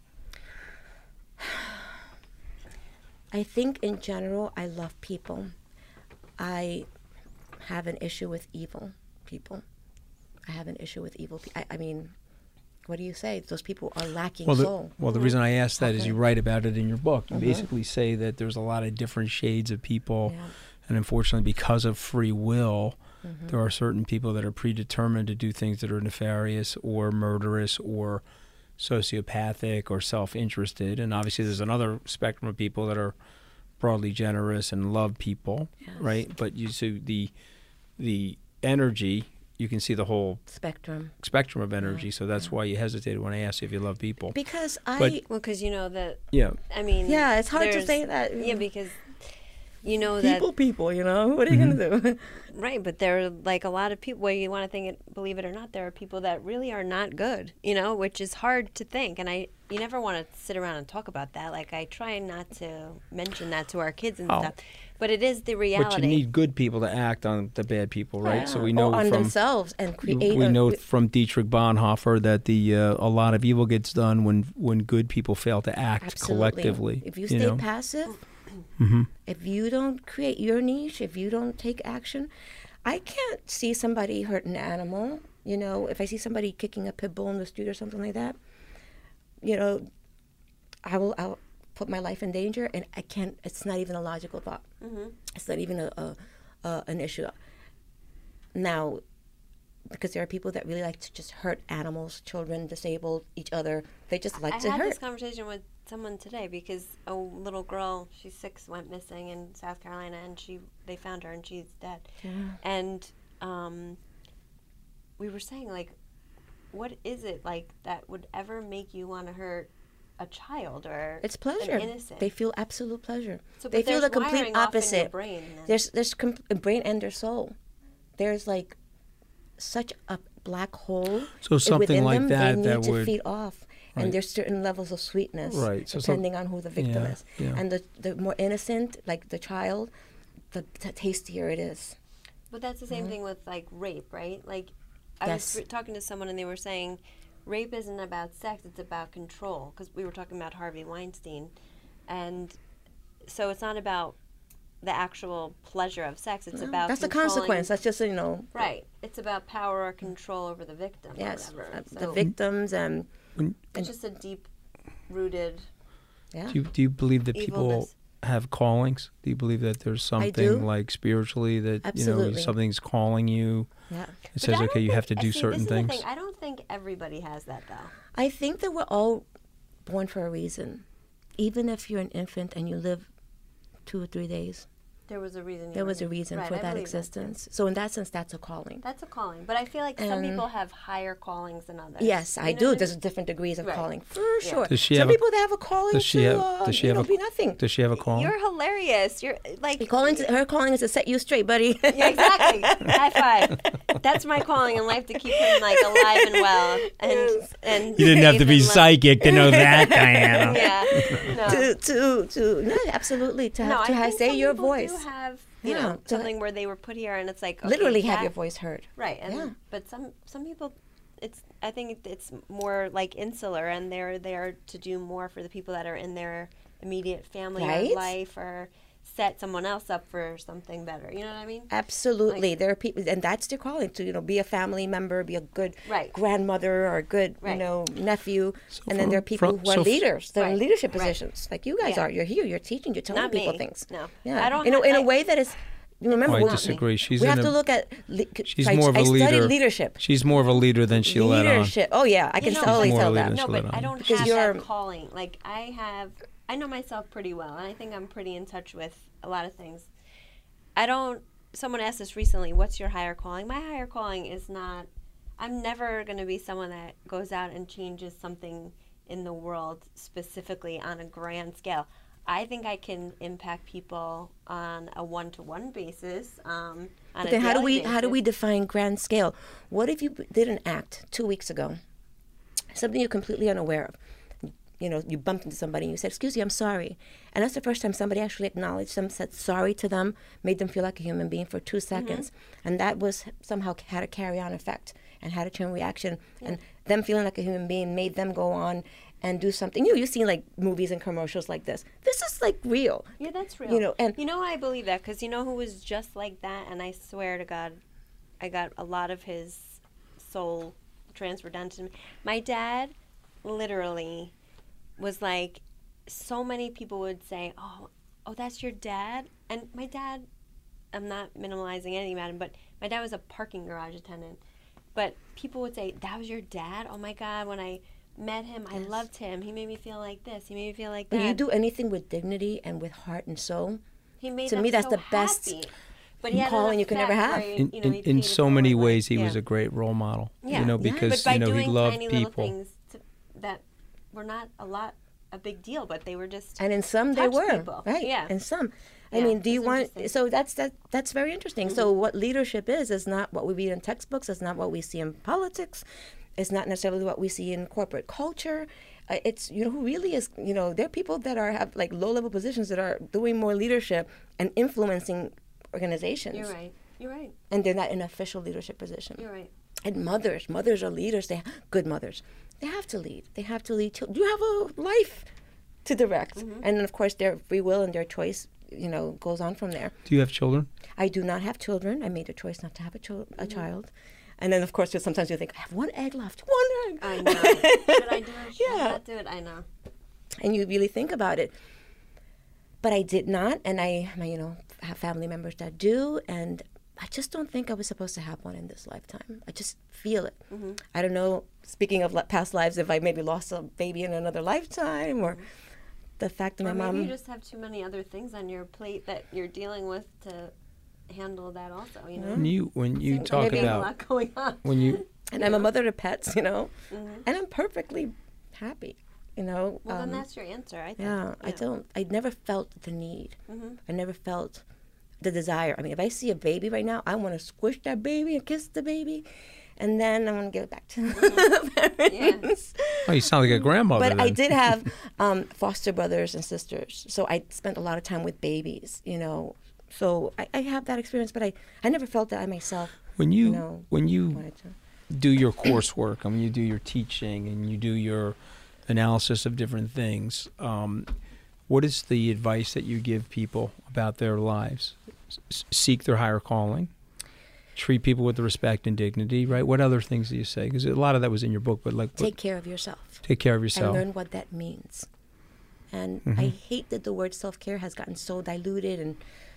I think in general, I love people. I have an issue with evil people. I have an issue with evil people. I mean, what do you say? Those people are lacking soul. The reason I ask that is you write about it in your book. You basically say that there's a lot of different shades of people, and unfortunately, because of free will, there are certain people that are predetermined to do things that are nefarious or murderous or sociopathic or self-interested. And obviously, there's another spectrum of people that are broadly generous and love people, right? But you see the energy. You can see the whole spectrum of energy. So that's why you hesitated when I asked you if you love people. Because because you know that. Yeah. I mean. Yeah, it's hard to say that. Yeah, because you know people. You know, what are you gonna do? Right, but there are like a lot of people. Where you want to think it, believe it or not, there are people that really are not good. You know, which is hard to think, and you never want to sit around and talk about that. Like I try not to mention that to our kids and stuff. But it is the reality. But you need good people to act on the bad people, right? So we know on from themselves and create. We know from Dietrich Bonhoeffer that a lot of evil gets done when good people fail to act collectively. If you stay passive, if you don't create your niche, if you don't take action, I can't see somebody hurt an animal. You know, if I see somebody kicking a pit bull in the street or something like that, you know, I'll put my life in danger, and I can't. It's not even a logical thought. It's not even an issue. Now, because there are people that really like to just hurt animals, children, disabled, each other. They just like to hurt. I had this conversation with someone today because a little girl, she's 6, went missing in South Carolina, and they found her and she's dead. Yeah. And we were saying, like, what is it like that would ever make you want to hurt a child or it's pleasure. An innocent? They feel absolute pleasure. So, they feel the complete opposite. In your brain, there's brain and their soul. There's like such a black hole. So something like them, that they need to would feed off. Right. And there's certain levels of sweetness, depending on who the victim is. Yeah. And the more innocent, like the child, the tastier it is. But that's the same thing with like rape, right? Like I was talking to someone and they were saying rape isn't about sex, it's about control. Because we were talking about Harvey Weinstein. And so it's not about the actual pleasure of sex. It's about that's the consequence. That's just, you know. Right. It's about power or control over the victim. Yes. Or whatever. The victims and it's just a deep-rooted. Yeah. Do you believe that people have callings? Do you believe that therere's something like spiritually that you know something's calling you? Yeah. It says okay, you have to do certain things. I don't think everybody has that though. I think that we're all born for a reason. Even if you're an infant and you live 2 or 3 days. There was a reason. There was a reason for that existence. So in that sense, that's a calling. That's a calling. But I feel like some people have higher callings than others. Yes, I do. There's different degrees of calling, for sure. Does she some people that have a calling does she have be nothing. Does she have a calling? You're hilarious. You're like her calling is to set you straight, buddy. Yeah, exactly. High five. That's my calling in life, to keep him like alive and well. And you didn't have to be psychic to know that, Diana. Yeah. No, absolutely. To say your voice. Have something where they were put here and it's like literally have your voice heard, right? And but some people, I think it's more like insular, and they're there to do more for the people that are in their immediate family or life, or set someone else up for something better. You know what I mean? Absolutely. There are people, and that's their calling, to be a family member, be a good grandmother or a good nephew. So and then there are people who are leaders. They're in leadership positions, like you guys are. You're here. You're teaching. You're telling people things. No, I don't. In a way that is. Remember, I disagree. We have to look at. She's more of a leader. I studied leadership. She's more of a leader than she'll let on. Oh yeah, I can totally tell that. No, but I don't have that calling. Like I know myself pretty well, and I think I'm pretty in touch with a lot of things. Someone asked us recently, what's your higher calling? My higher calling is not, I'm never going to be someone that goes out and changes something in the world specifically on a grand scale. I think I can impact people on a one-to-one basis. But then how do we define grand scale? What if you did an act 2 weeks ago, something you're completely unaware of? You bumped into somebody and you said, excuse me, I'm sorry. And that's the first time somebody actually acknowledged them, said sorry to them, made them feel like a human being for 2 seconds. And that was somehow had a carry-on effect. and had a chain reaction, and them feeling like a human being made them go on and do something. You've seen like movies and commercials like this. This is like real. Yeah, that's real. You know, and I believe that because you know who was just like that, and I swear to God, I got a lot of his soul transferred down to me. My dad literally was like, so many people would say, oh, that's your dad? And my dad, I'm not minimalizing anything about him, but my dad was a parking garage attendant. But people would say, that was your dad? Oh my God, when I met him, I loved him. He made me feel like this. He made me feel like that. When you do anything with dignity and with heart and soul, to me, that's so the best happy. But he had calling you can ever have. In so many ways, he was a great role model. Yeah. You know, because but by he doing loved tiny people. little things that were not a big deal, but they were just and in some they were people. right. Yeah. In some, I mean, do you want? So that's very interesting. Mm-hmm. So what leadership is not what we read in textbooks. It's not what we see in politics. It's not necessarily what we see in corporate culture. It's who really is. There are people that have like low level positions that are doing more leadership and influencing organizations. You're right. And they're not in an official leadership position. You're right. And mothers are leaders. Good mothers. They have to lead. They have to lead. You have a life to direct, and then of course their free will and their choice, goes on from there. Do you have children? I do not have children. I made a choice not to have a child. And then, of course, sometimes you think, I have one egg left. One egg. I know. Should I do it? Should I not do it? I know. And you really think about it. But I did not, and I have family members that do, and I just don't think I was supposed to have one in this lifetime. I just feel it. I don't know, speaking of past lives, if I maybe lost a baby in another lifetime, or the fact that my mom... maybe you just have too many other things on your plate that you're dealing with to handle that also, When you talk about... a lot going on. And I'm a mother to pets, and I'm perfectly happy. Well, then that's your answer, I think. I never felt the need. I never felt the desire. I mean, if I see a baby right now, I want to squish that baby and kiss the baby, and then I want to give it back to the parents. Oh, you sound like a grandmother. But then. I did have foster brothers and sisters, so I spent a lot of time with babies, So I have that experience, but I never felt that I myself. When you do your coursework, and when you do your teaching, and you do your analysis of different things, what is the advice that you give people about their lives? Seek their higher calling, treat people with respect and dignity, right? What other things do you say? Because a lot of that was in your book, but take care of yourself. Take care of yourself. And learn what that means. And I hate that the word self-care has gotten so diluted and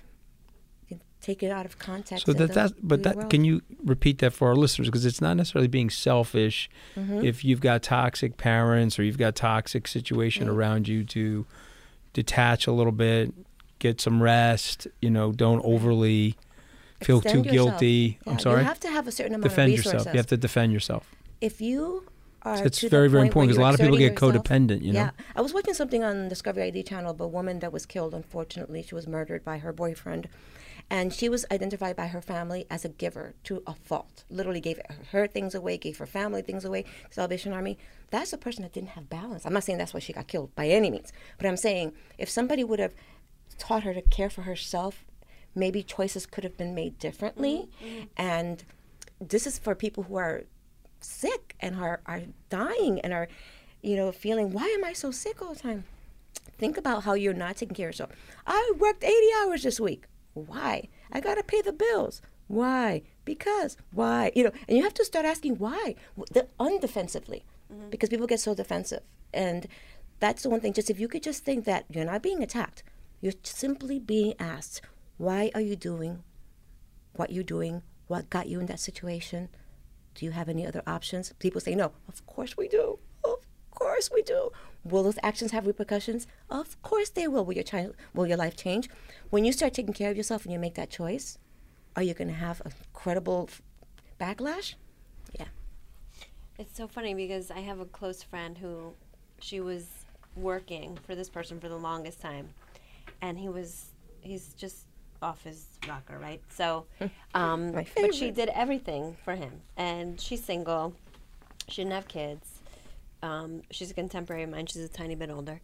taken out of context. So can you repeat that for our listeners? Because it's not necessarily being selfish if you've got toxic parents or you've got toxic situation around you, to detach a little bit, get some rest, don't overly feel too guilty. Yeah, I'm sorry? You have to have a certain amount defend of resources. yourself. You have to defend yourself. If you are it's very, very important, because a lot of people get codependent, Yeah. I was watching something on Discovery ID channel of a woman that was killed, unfortunately. She was murdered by her boyfriend. And she was identified by her family as a giver to a fault. Literally gave her things away, gave her family things away. Salvation Army. That's a person that didn't have balance. I'm not saying that's why she got killed by any means. But I'm saying if somebody would have taught her to care for herself, maybe choices could have been made differently. And this is for people who are sick and are dying and are, feeling, why am I so sick all the time? Think about how you're not taking care of yourself. I worked 80 hours this week. Why? I got to pay the bills. Why? Because. Why? And you have to start asking why, undefensively, because people get so defensive. And that's the one thing, just if you could just think that you're not being attacked, you're simply being asked, why are you doing what you're doing? What got you in that situation? Do you have any other options? People say no. Of course we do. Of course we do. Will those actions have repercussions? Of course they will. Will your life change? When you start taking care of yourself and you make that choice, are you going to have a credible backlash? Yeah. It's so funny because I have a close friend who she was working for this person for the longest time, and he's just off his rocker, right? So, but she did everything for him, and she's single. She didn't have kids. She's a contemporary of mine. She's a tiny bit older,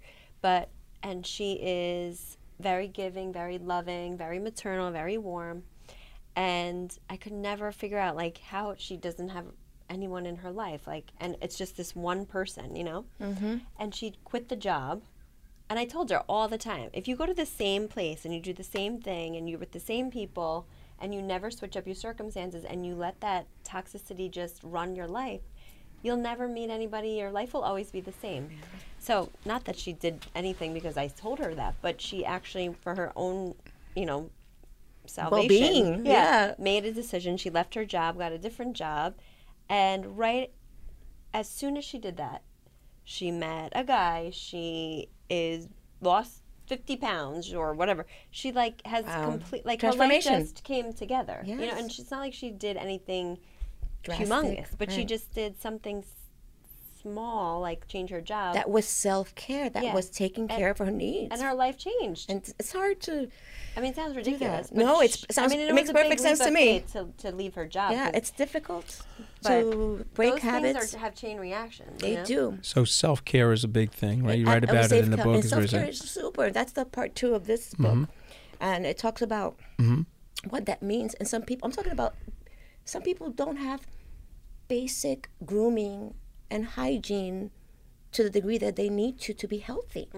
and she is very giving, very loving, very maternal, very warm. And I could never figure out how she doesn't have anyone in her life. Like, and it's just this one person, you know? Mm-hmm. And she quit the job. And I told her all the time, if you go to the same place and you do the same thing and you're with the same people and you never switch up your circumstances and you let that toxicity just run your life, you'll never meet anybody. Your life will always be the same. So not that she did anything because I told her that, but she actually, for her own, you know, salvation, well-being, made a decision. She left her job, got a different job, and right as soon as she did that, she met a guy. She lost 50 pounds or whatever. She like has complete, like her life just came together. Yes. You know, and it's not like she did anything drastic, humongous, but she just did something small, like change her job. That was self-care. That was taking care of her needs. And her life changed. And it's hard to... I mean, it sounds ridiculous. No, it makes perfect sense to me. To leave her job. Yeah, it's difficult to break habits. Those things have chain reactions. They do. So self-care is a big thing, right? You write about it in the book. And self-care is super. That's the part 2 of this book. And it talks about what that means. And some people, I'm talking about, some people don't have basic grooming and hygiene to the degree that they need to be healthy.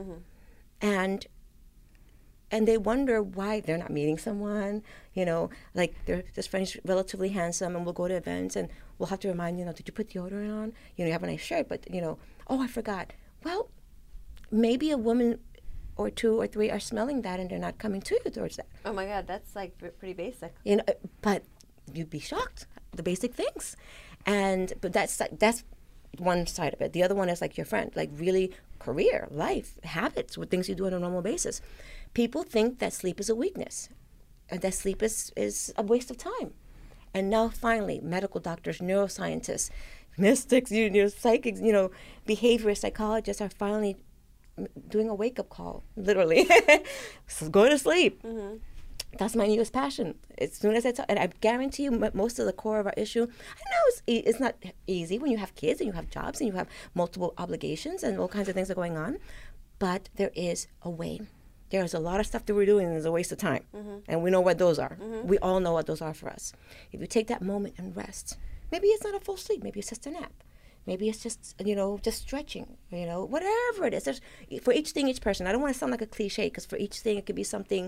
And they wonder why they're not meeting someone, you know, like this friend is relatively handsome and we'll go to events and we'll have to remind, you know, did you put deodorant on? You know, you have a nice shirt, but, you know, oh, I forgot. Well, maybe a woman or 2 or 3 are smelling that and they're not coming to you towards that. Oh my God, that's like pretty basic. You know, but you'd be shocked, the basic things. But that's one side of it. The other one is like your friend, like really career, life, habits, with things you do on a normal basis. People think that sleep is a weakness, and that sleep is a waste of time. And now finally, medical doctors, neuroscientists, mystics, psychics, behaviorist psychologists are finally doing a wake-up call, literally. So go to sleep. Mm-hmm. That's my newest passion. As soon as and I guarantee you, most of the core of our issue, I know it's not easy when you have kids and you have jobs and you have multiple obligations and all kinds of things are going on, but there is a way. There's a lot of stuff that we're doing that's a waste of time, and we know what those are. We all know what those are for us. If you take that moment and rest, maybe it's not a full sleep, maybe it's just a nap. Maybe it's just, just stretching, whatever it is. There's, for each thing, each person. I don't want to sound like a cliche, because for each thing, it could be something,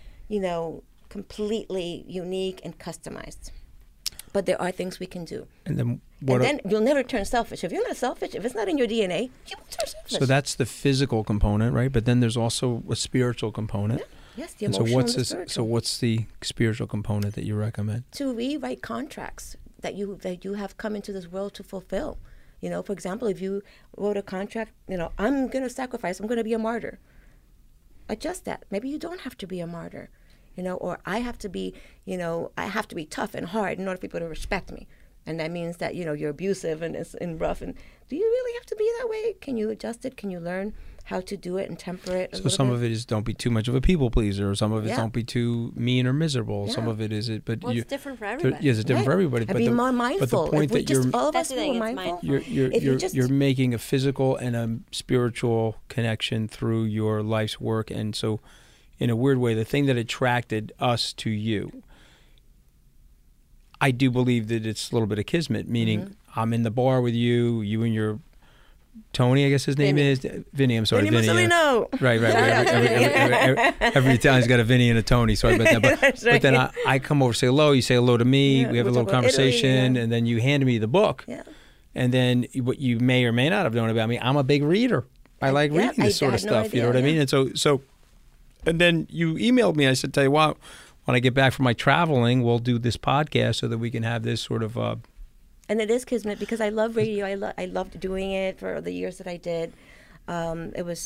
completely unique and customized. But there are things we can do. And then you'll never turn selfish. If you're not selfish, if it's not in your DNA, you won't turn selfish. So that's the physical component, right? But then there's also a spiritual component. Yeah. Yes, the emotional and the spiritual. So what's the spiritual component that you recommend? To rewrite contracts that you have come into this world to fulfill. For example, if you wrote a contract, I'm going to sacrifice, I'm going to be a martyr. Adjust that. Maybe you don't have to be a martyr, or I have to be, I have to be tough and hard in order for people to respect me. And that means that, you're abusive and rough. And do you really have to be that way? Can you adjust it? Can you learn how to do it and temper it? So some of it is don't be too much of a people pleaser, or some of it don't be too mean or miserable. Yeah. Some of it is it, but it's different for everybody. Yes, it's different for everybody. But be more mindful. But the point that you're making a physical and a spiritual connection through your life's work, and so in a weird way, the thing that attracted us to you, I do believe that it's a little bit of kismet, meaning I'm in the bar with you and your Tony, I guess his name is Vinny. I'm sorry, Vinny. Right. Every time he's got a Vinny and a Tony. Sorry about that. But then I come over, say hello. You say hello to me. Yeah, we have a little conversation, and then you hand me the book. Yeah. And then what you may or may not have known about me, I'm a big reader. I like reading this sort of stuff. You know what I mean? And so, and then you emailed me. I said, tell you what, when I get back from my traveling, we'll do this podcast so that we can have this sort of. And it is kismet because I love radio. I loved doing it for the years that I did. It was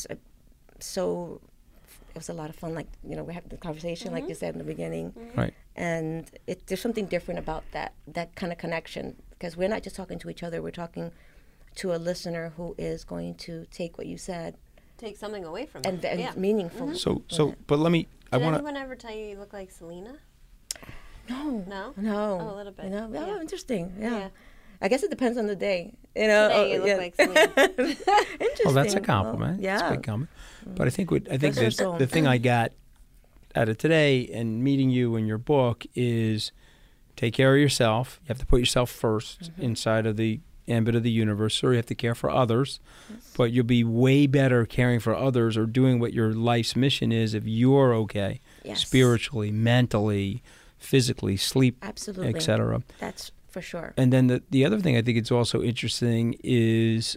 a lot of fun. Like, we had the conversation, like you said in the beginning. Right. And there's something different about that kind of connection, because we're not just talking to each other. We're talking to a listener who is going to take what you said. Take something away from it. And meaningful. So, but let me. Did anyone ever tell you look like Selena? No. No? No. Oh, a little bit. Oh, interesting. Yeah. I guess it depends on the day. Today you look like Selena. Interesting. Well, that's a compliment. Yeah. That's a big compliment. But I think the thing I got out of today and meeting you and your book is take care of yourself. You have to put yourself first inside of the ambit of the universe. Sure, you have to care for others, but you'll be way better caring for others or doing what your life's mission is if you're okay, spiritually, mentally, physically, sleep, etc. That's for sure. And then the other thing I think it's also interesting is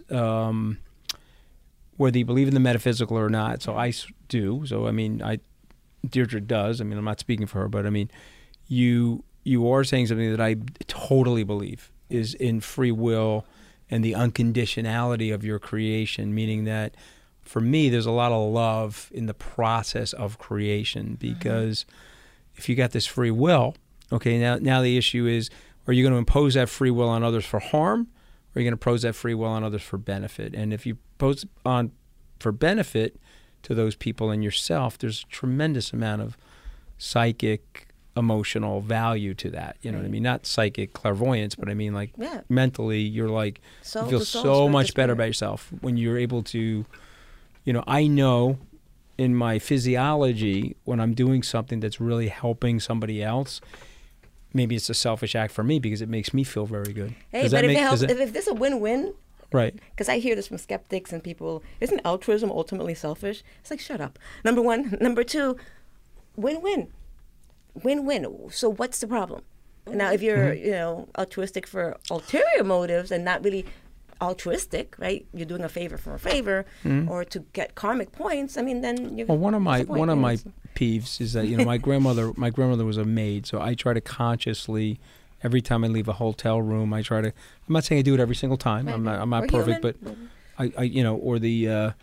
whether you believe in the metaphysical or not. So I do. So I mean, Deirdre does. I mean, I'm not speaking for her, but I mean, you are saying something that I totally believe is in free will and the unconditionality of your creation, meaning that for me, there's a lot of love in the process of creation because if you got this free will, okay, now the issue is, are you going to impose that free will on others for harm, or are you going to impose that free will on others for benefit? And if you impose on for benefit to those people and yourself, there's a tremendous amount of psychic, emotional value to that. You know what I mean? Not psychic clairvoyance, but I mean like mentally, you're like, you feel so much better about yourself when you're able to, you know, I know in my physiology when I'm doing something that's really helping somebody else, maybe it's a selfish act for me because it makes me feel very good. Hey, but if this is a win-win, right? Because I hear this from skeptics and people, isn't altruism ultimately selfish? It's like, shut up. Number one. Number two, win-win. Win-win. So what's the problem? Now, if you're, you know, altruistic for ulterior motives and not really altruistic, right? You're doing a favor for a favor or to get karmic points. I mean, then you're. Well, one of my peeves is that, you know, my grandmother was a maid, so I try to consciously, every time I leave a hotel room, I'm not saying I do it every single time. I'm not perfect, but I you know, or the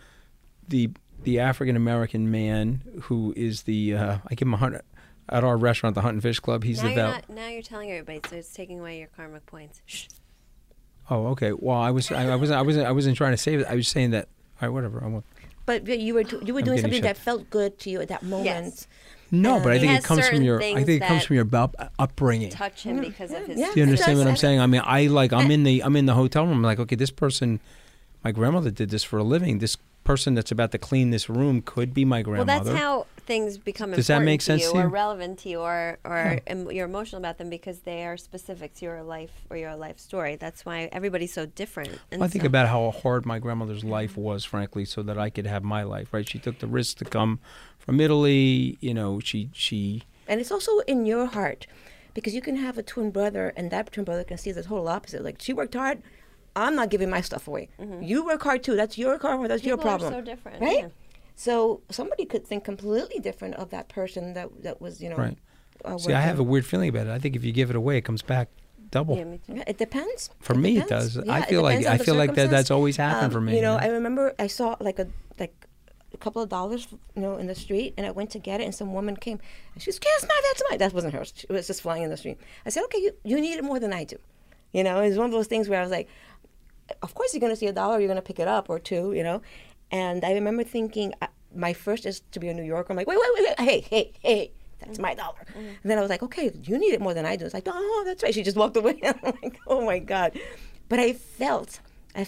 African American man who is I give him 100 at our restaurant, the Hunt and Fish Club. He's now you're telling everybody, so it's taking away your karmic points. Shh. Oh, okay. Well, I wasn't trying to say that. I was saying that. All right, whatever. I won't. But you were doing something that felt good to you at that moment. Yes. No, but I think it comes from your. I think it comes from your upbringing. Touch him because of his. Do you understand what I'm saying? I mean, I'm in the hotel room. I'm like, okay, this person, my grandmother did this for a living. This person that's about to clean this room could be my grandmother. Well, that's how things become Does that make sense to you, to you? or relevant to you, or you're emotional about them because they are specific to your life or your life story. That's why everybody's so different. Well, I think about how hard my grandmother's life was, frankly, so that I could have my life. Right? She took the risk to come from Italy. You know, she. And it's also in your heart, because you can have a twin brother, and that twin brother can see the total opposite. Like, she worked hard. I'm not giving my stuff away. You work hard too. That's your karma. That's your problem. People are so different, right? Yeah. So somebody could think completely different of that person that was, you know. Right. See, I have a weird feeling about it. I think if you give it away, it comes back double. Yeah, me too. Yeah, it depends. For me, it does. Yeah, I feel like that's always happened for me. You know, I remember I saw like a couple of dollars, you know, in the street, and I went to get it, and some woman came, and she said, that's mine. That wasn't hers. It was just flying in the street. I said, okay, you need it more than I do. You know, it's one of those things where I was like, of course you're going to see $1, you're going to pick it up, or $2, you know. And I remember thinking, my first is to be a New Yorker. I'm like, wait, hey, that's my $1. And then I was like, okay, you need it more than I do. It's like, oh, that's right. She just walked away. I'm like, oh my God. But I felt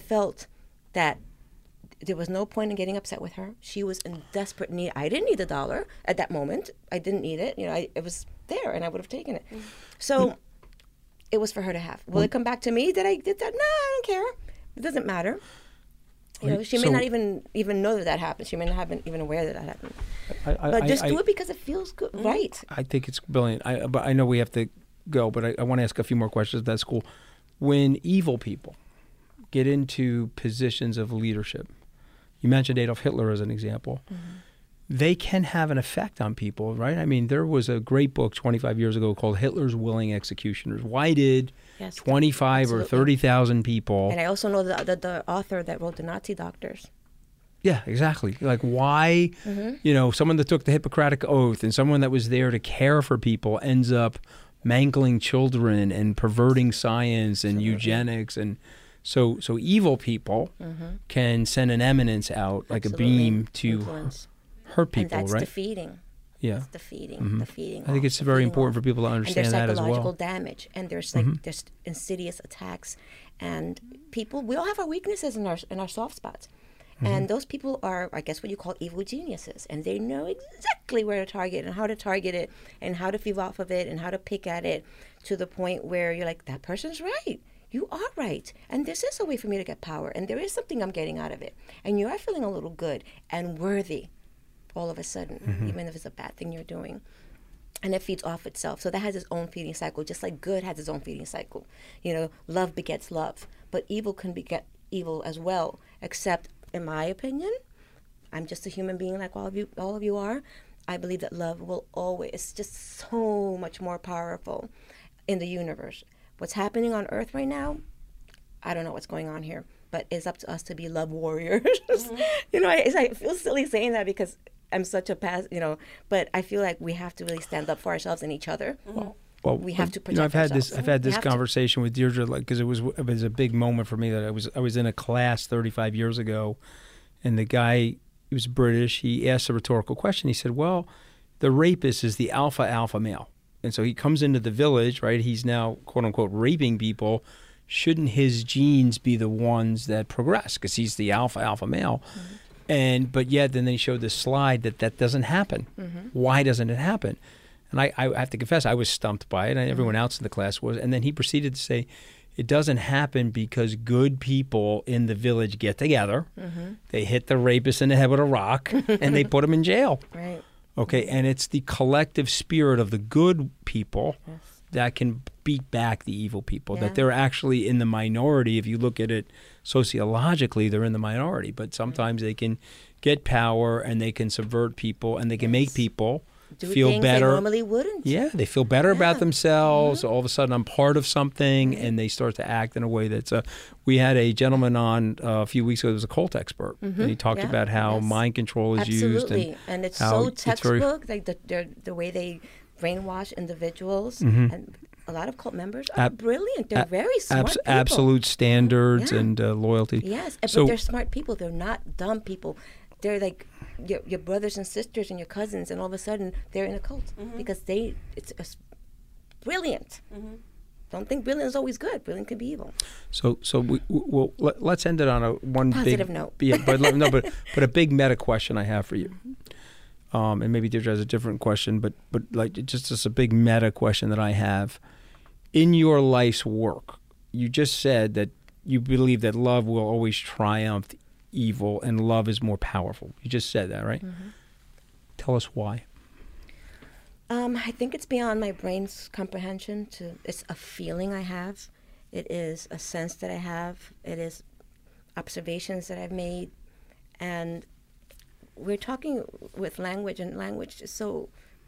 that there was no point in getting upset with her. She was in desperate need. I didn't need $1 at that moment. I didn't need it. You know, it was there, and I would have taken it. So it was for her to have. Will it come back to me that I did that? No, I don't care. It doesn't matter. You know, she may not even know that happened. She may not have been even aware that happened. But just do it because it feels good, right? I think it's brilliant. But I know we have to go, but I want to ask a few more questions. That's cool. When evil people get into positions of leadership, you mentioned Adolf Hitler as an example. They can have an effect on people, right? I mean, there was a great book 25 years ago called Hitler's Willing Executioners. Why did 25 or 30,000 people... And I also know the author that wrote the Nazi Doctors. Yeah, exactly. Like, why, you know, someone that took the Hippocratic Oath and someone that was there to care for people ends up mangling children and perverting science and eugenics. And so evil people can send an eminence out, like a beam, to hurt people, and that's right? defeating. Yeah. It's defeating. I think it's very important for people to understand that as well. And there's psychological damage, and there's there's insidious attacks, and people, we all have our weaknesses and our soft spots. And those people are, I guess, what you call evil geniuses, and they know exactly exactly where to target and how to target it and how to feed off of it and how to pick at it to the point where you're like, that person's right. You are right. And this is a way for me to get power. And there is something I'm getting out of it. And you are feeling a little good and worthy all of a sudden, even if it's a bad thing you're doing. And it feeds off itself. So that has its own feeding cycle, just like good has its own feeding cycle. You know, love begets love. But evil can beget evil as well, except, in my opinion, I'm just a human being like all of you are. I believe that love will always, it's just so much more powerful in the universe. What's happening on Earth right now, I don't know what's going on here, but it's up to us to be love warriors. You know, I feel silly saying that because I'm such a but I feel like we have to really stand up for ourselves and each other. Well, we have to protect ourselves. I've had this conversation with Deirdre, like, because it was a big moment for me that I was in a class 35 years ago, and the guy, he was British. He asked a rhetorical question. He said, "Well, the rapist is the alpha male, and so he comes into the village, right? He's now quote unquote raping people. Shouldn't his genes be the ones that progress because he's the alpha male?" But yet then they showed this slide that doesn't happen. Why doesn't it happen? And I have to confess, I was stumped by it, and everyone else in the class was. And then he proceeded to say, it doesn't happen because good people in the village get together, they hit the rapist in the head with a rock, and they put him in jail. Right. Okay, and it's the collective spirit of the good people that can beat back the evil people, that they're actually in the minority. If you look at it sociologically, they're in the minority, but sometimes they can get power and they can subvert people and they can make people feel better. They normally wouldn't. Yeah, they feel better about themselves. All of a sudden, I'm part of something, and they start to act in a way that's. We had a gentleman on a few weeks ago who was a cult expert, and he talked about how mind control is used. And it's so textbook, like the way they brainwash individuals. And a lot of cult members are brilliant. They're very smart people. Absolute standards and loyalty. Yes, but they're smart people. They're not dumb people. They're like your brothers and sisters and your cousins, and all of a sudden they're in a cult because it's brilliant. Don't think brilliant is always good. Brilliant can be evil. So let's end it on a positive note. Yeah, but a big meta question I have for you, and maybe Deirdre has a different question, but like just a big meta question that I have. In your life's work, you just said that you believe that love will always triumph evil and love is more powerful. You just said that, right? Tell us why. I think it's beyond my brain's comprehension. It's a feeling I have. It is a sense that I have. It is observations that I've made. And we're talking with language, and language is so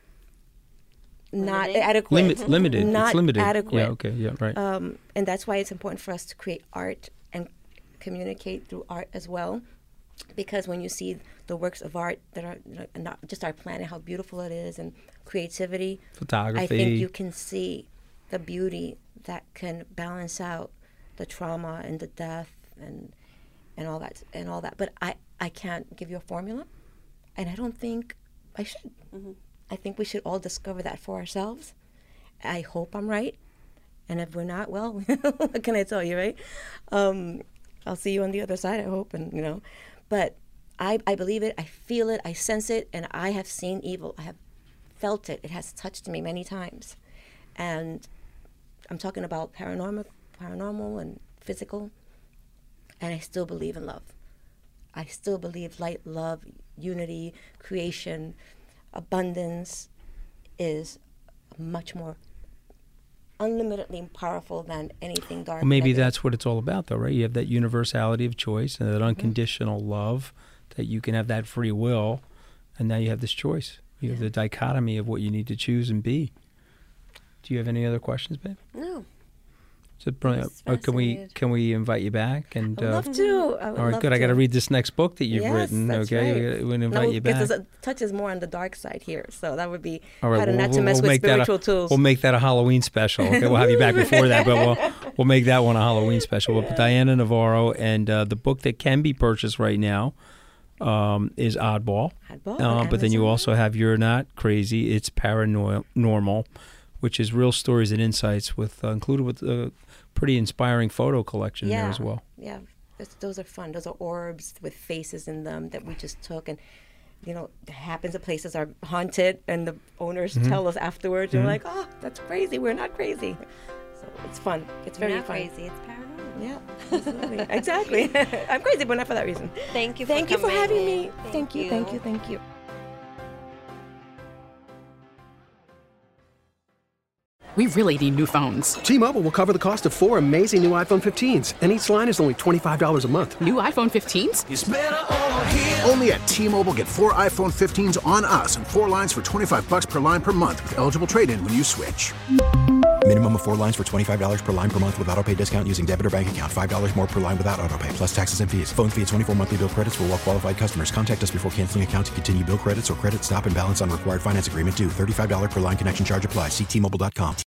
not adequate. Limited. Not it's limited. adequate. Yeah, okay, yeah, right. And that's why it's important for us to create art and communicate through art as well, because when you see the works of art that are not just our planet, how beautiful it is, and creativity, photography, I think you can see the beauty that can balance out the trauma and the death and all that. But I can't give you a formula, and I don't think I should. I think we should all discover that for ourselves. I hope I'm right, and if we're not, well, what can I tell you, right? I'll see you on the other side, I hope, and but I believe it, I feel it, I sense it, and I have seen evil. I have felt it. It has touched me many times. And I'm talking about paranormal and physical, and I still believe in love. I still believe light, love, unity, creation, abundance is much more unlimitedly powerful than anything dark. Well, maybe that's what it's all about, though, right? You have that universality of choice and that unconditional love, that you can have that free will, and now you have this choice. You have the dichotomy of what you need to choose and be. Do you have any other questions, babe? No. So, can we invite you back? And I'd love to. All right, good. I got to read this next book that you've written. That's okay, right. We're going to invite you back. Because it touches more on the dark side here, so that would be all right, not to mess with spiritual tools. We'll make that a Halloween special. Okay, we'll have you back before that, but we'll make that one a Halloween special. With Diana Navarro, and the book that can be purchased right now is Oddball. But then you also have You're Not Crazy, It's Paranormal, which is real stories and insights with included with a pretty inspiring photo collection there as well. Yeah, those are fun. Those are orbs with faces in them that we just took, and it happens that places are haunted, and the owners tell us afterwards. They're like, "Oh, that's crazy. We're not crazy." So it's fun. It's very not fun. crazy. It's paranormal. Yeah, absolutely. Exactly. I'm crazy, but not for that reason. Thank you. Thank you for coming having in. me. Thank you. Thank you. Thank you. We really need new phones. T-Mobile will cover the cost of 4 amazing new iPhone 15s, and each line is only $25 a month. New iPhone 15s? It's better over here. Only at T-Mobile, get 4 iPhone 15s on us and 4 lines for $25 per line per month with eligible trade-in when you switch. Minimum of 4 lines for $25 per line per month with autopay discount using debit or bank account. $5 more per line without autopay, plus taxes and fees. Phone fee at 24 monthly bill credits for well-qualified customers. Contact us before canceling account to continue bill credits or credit stop and balance on required finance agreement due. $35 per line connection charge applies. See T-Mobile.com.